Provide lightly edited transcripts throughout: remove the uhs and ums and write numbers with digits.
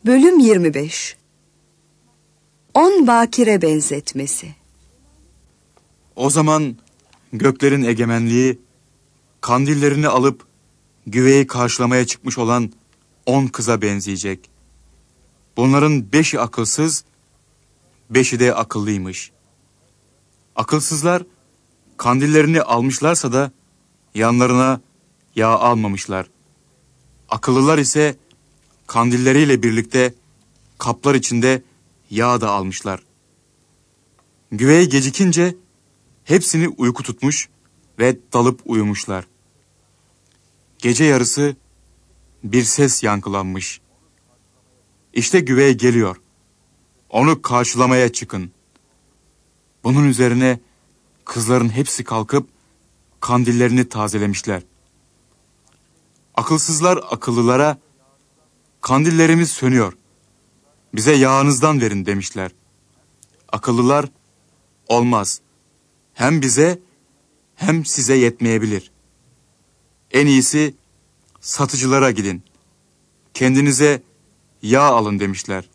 Bölüm 25. 10 bakire benzetmesi. O zaman göklerin egemenliği, kandillerini alıp güveyi karşılamaya çıkmış olan 10 kıza benzeyecek. Bunların 5'i akılsız, 5'i de akıllıymış. Akılsızlar kandillerini almışlarsa da yanlarına yağ almamışlar. Akıllılar ise kandilleriyle birlikte kaplar içinde yağ da almışlar. Güveye gecikince hepsini uyku tutmuş ve dalıp uyumuşlar. Gece yarısı bir ses yankılanmış. İşte güveye geliyor. Onu karşılamaya çıkın. Bunun üzerine kızların hepsi kalkıp kandillerini tazelemişler. Akılsızlar akıllılara, kandillerimiz sönüyor, bize yağınızdan verin demişler. Akıllılar, olmaz, hem bize hem size yetmeyebilir. En iyisi satıcılara gidin, kendinize yağ alın demişler.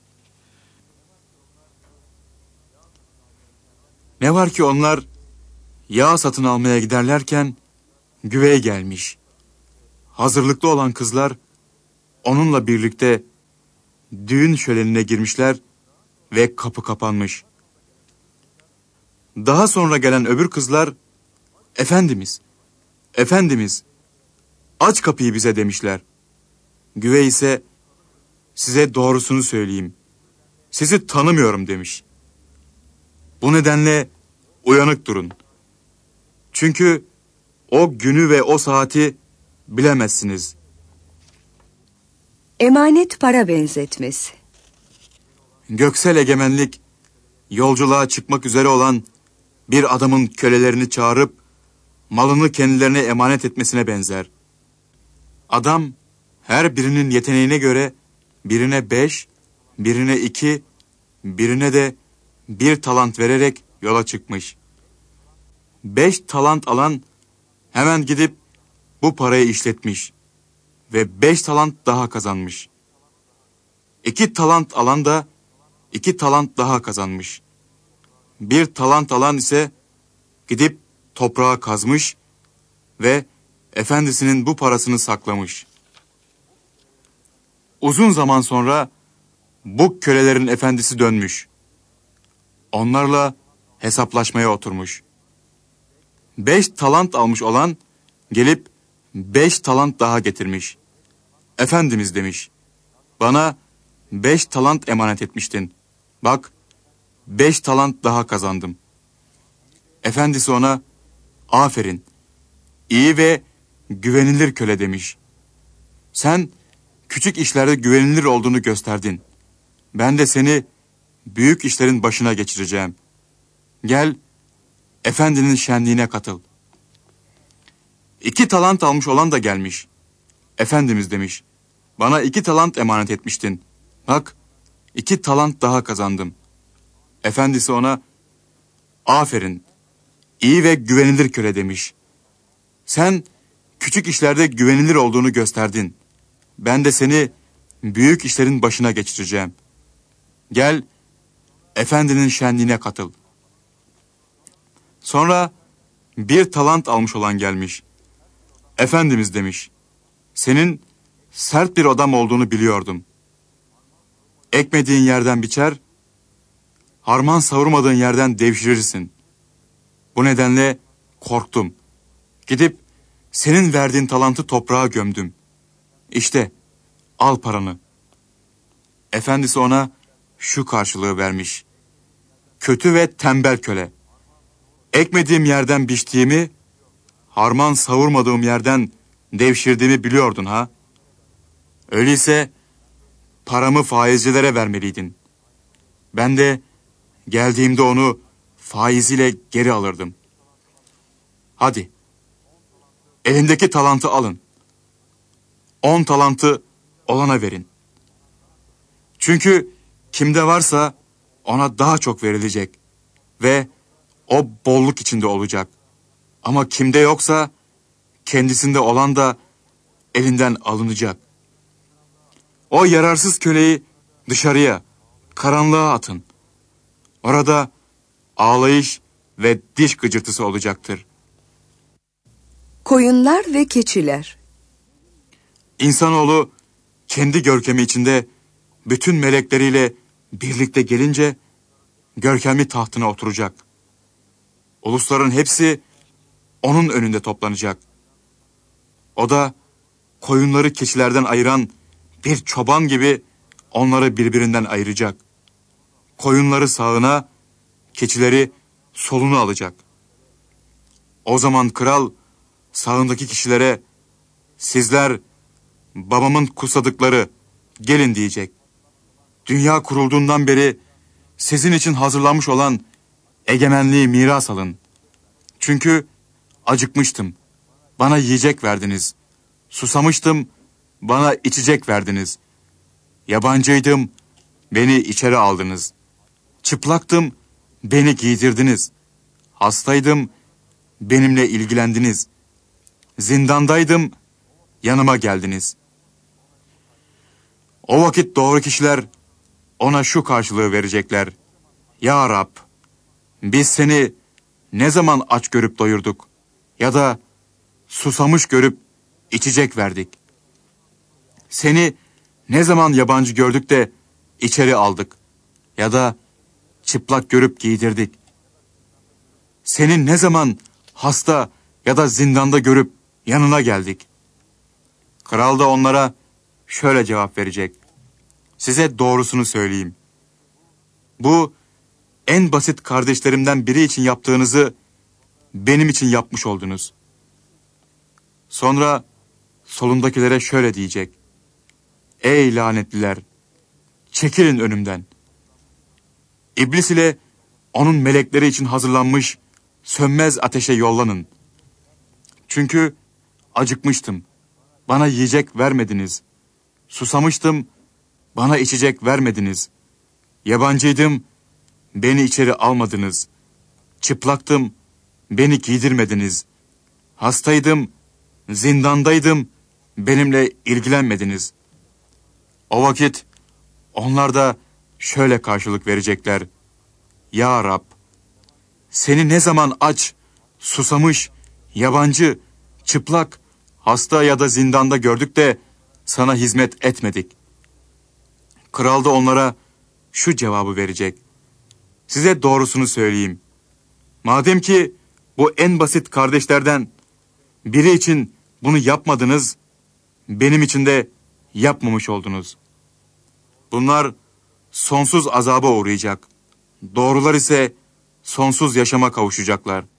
Ne var ki onlar yağ satın almaya giderlerken güveye gelmiş. Hazırlıklı olan kızlar onunla birlikte düğün şölenine girmişler ve kapı kapanmış. Daha sonra gelen öbür kızlar, Efendimiz, Efendimiz, aç kapıyı bize demişler. Güvey ise, size doğrusunu söyleyeyim, sizi tanımıyorum demiş. Bu nedenle uyanık durun. Çünkü o günü ve o saati bilemezsiniz. Emanet para benzetmesi. Göksel egemenlik, yolculuğa çıkmak üzere olan bir adamın kölelerini çağırıp malını kendilerine emanet etmesine benzer. Adam her birinin yeteneğine göre birine 5, birine 2, birine de 1 talant vererek yola çıkmış. 5 talant alan hemen gidip bu parayı işletmiş ve 5 talant daha kazanmış. 2 talant alan da 2 talant daha kazanmış. 1 talant alan ise gidip toprağa kazmış ve efendisinin bu parasını saklamış. Uzun zaman sonra bu kölelerin efendisi dönmüş. Onlarla hesaplaşmaya oturmuş. 5 talant almış olan gelip 5 talant daha getirmiş. Efendimiz demiş, bana 5 talant emanet etmiştin. Bak, 5 talant daha kazandım. Efendisi ona, aferin, iyi ve güvenilir köle demiş. Sen küçük işlerde güvenilir olduğunu gösterdin. Ben de seni büyük işlerin başına geçireceğim. Gel, efendinin şenliğine katıl. 2 talant almış olan da gelmiş. Efendimiz demiş, bana 2 talant emanet etmiştin. Bak, 2 talant daha kazandım. Efendisi ona, aferin, iyi ve güvenilir köle demiş. Sen küçük işlerde güvenilir olduğunu gösterdin. Ben de seni büyük işlerin başına geçireceğim. Gel, efendinin şenliğine katıl. Sonra 1 talant almış olan gelmiş. Efendimiz demiş, senin sert bir adam olduğunu biliyordum. Ekmediğin yerden biçer, harman savurmadığın yerden devşirirsin. Bu nedenle korktum. Gidip senin verdiğin talantı toprağa gömdüm. İşte al paranı. Efendisi ona şu karşılığı vermiş. Kötü ve tembel köle. Ekmediğim yerden biçtiğimi, harman savurmadığım yerden devşirdiğimi biliyordun ha? Öyleyse paramı faizcilere vermeliydin. Ben de geldiğimde onu faiziyle geri alırdım. Hadi, elindeki talantı alın. 10 talantı olana verin. Çünkü kimde varsa ona daha çok verilecek ve o bolluk içinde olacak. Ama kimde yoksa kendisinde olan da elinden alınacak. O yararsız köleyi dışarıya, karanlığa atın. Orada ağlayış ve diş gıcırtısı olacaktır. Koyunlar ve keçiler. İnsanoğlu kendi görkemi içinde bütün melekleriyle birlikte gelince görkemli tahtına oturacak. Ulusların hepsi onun önünde toplanacak. O da koyunları keçilerden ayıran bir çoban gibi onları birbirinden ayıracak. Koyunları sağına, keçileri soluna alacak. O zaman kral sağındaki kişilere, sizler babamın kutsadıkları, gelin diyecek. Dünya kurulduğundan beri sizin için hazırlanmış olan egemenliği miras alın. Çünkü acıkmıştım, bana yiyecek verdiniz. Susamıştım, bana içecek verdiniz. Yabancıydım, beni içeri aldınız. Çıplaktım, beni giydirdiniz. Hastaydım, benimle ilgilendiniz. Zindandaydım, yanıma geldiniz. O vakit doğru kişiler ona şu karşılığı verecekler. Ya Rab, biz seni ne zaman aç görüp doyurduk ya da susamış görüp içecek verdik. Seni ne zaman yabancı gördük de içeri aldık ya da çıplak görüp giydirdik. Seni ne zaman hasta ya da zindanda görüp yanına geldik. Kral da onlara şöyle cevap verecek. Size doğrusunu söyleyeyim. Bu en basit kardeşlerimden biri için yaptığınızı benim için yapmış oldunuz. Sonra solundakilere şöyle diyecek. Ey lanetliler! Çekilin önümden. İblis ile onun melekleri için hazırlanmış sönmez ateşe yollanın. Çünkü acıkmıştım, bana yiyecek vermediniz. Susamıştım, bana içecek vermediniz. Yabancıydım, beni içeri almadınız. Çıplaktım, beni giydirmediniz. Hastaydım, zindandaydım, benimle ilgilenmediniz. O vakit onlar da şöyle karşılık verecekler. Ya Rab, seni ne zaman aç, susamış, yabancı, çıplak, hasta ya da zindanda gördük de sana hizmet etmedik. Kral da onlara şu cevabı verecek. Size doğrusunu söyleyeyim. Madem ki bu en basit kardeşlerden biri için bunu yapmadınız, benim için de yapmamış oldunuz. Bunlar sonsuz azaba uğrayacak. Doğrular ise sonsuz yaşama kavuşacaklar.